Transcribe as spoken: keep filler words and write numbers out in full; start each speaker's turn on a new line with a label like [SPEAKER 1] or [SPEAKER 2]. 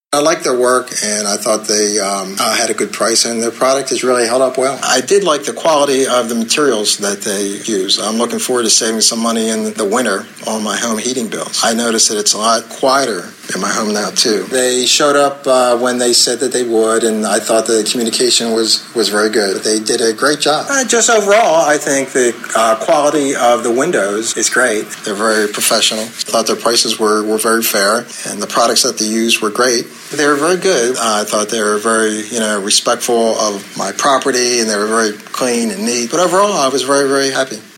[SPEAKER 1] I like their work, and I thought they um, uh, had a good price, and their product has really held up well. I did like the quality of the materials that they use. I'm looking forward to saving some money in the winter on my home heating bills. I noticed that it's a lot quieter in my home now, too. They showed up uh, when they said that they would, and I thought the communication was, was very good. They did a great job. Uh, just overall, I think the uh, quality of the windows is great. They're very professional. I thought their prices were, were very fair, and the products that they used were great. They were very good. Uh, I thought they were very, you know, respectful of my property, and they were very clean and neat. But overall, I was very, very happy.